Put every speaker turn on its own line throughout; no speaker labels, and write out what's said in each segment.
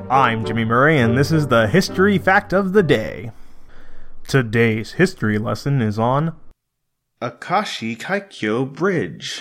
I'm Jimmy Murray, and this is the History Fact of the Day. Today's history lesson is on Akashi Kaikyo Bridge.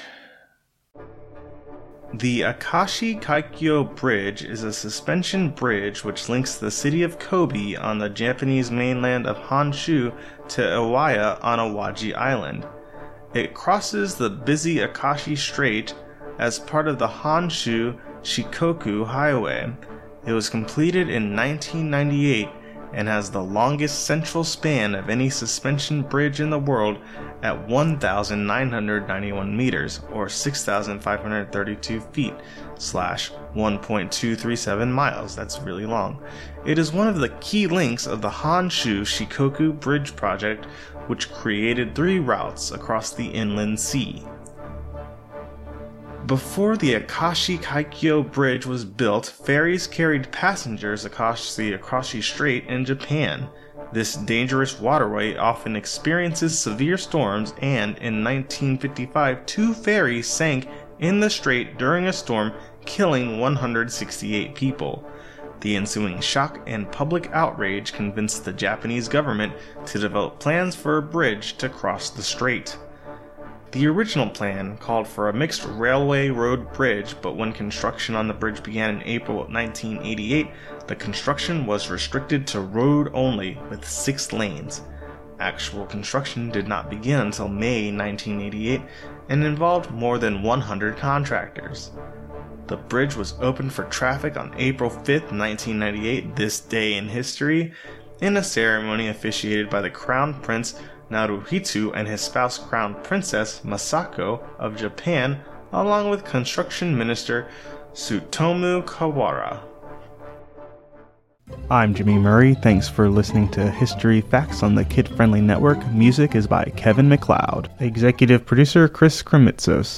The Akashi Kaikyo Bridge is a suspension bridge which links the city of Kobe on the Japanese mainland of Honshu to Iwaya on Awaji Island. It crosses the busy Akashi Strait as part of the Honshu Shikoku Highway. It was completed in 1998 and has the longest central span of any suspension bridge in the world at 1,991 meters, or 6,532 feet, /1.237 miles. That's really long. It is one of the key links of the Honshu Shikoku Bridge project, which created 3 routes across the inland sea. Before the Akashi Kaikyo Bridge was built, ferries carried passengers across the Akashi Strait in Japan. This dangerous waterway often experiences severe storms, and in 1955, 2 ferries sank in the strait during a storm, killing 168 people. The ensuing shock and public outrage convinced the Japanese government to develop plans for a bridge to cross the strait. The original plan called for a mixed railway road bridge, but when construction on the bridge began in April 1988, the construction was restricted to road only with 6 lanes. Actual construction did not begin until May 1988 and involved more than 100 contractors. The bridge was opened for traffic on April 5, 1998, this day in history, in a ceremony officiated by the Crown Prince Naruhito and his spouse Crown Princess Masako of Japan, along with Construction Minister Tsutomu Kawara. I'm Jimmy Murray. Thanks for listening to History Facts on the Kid Friendly Network. Music is by Kevin MacLeod. Executive producer Chris Kremitzos.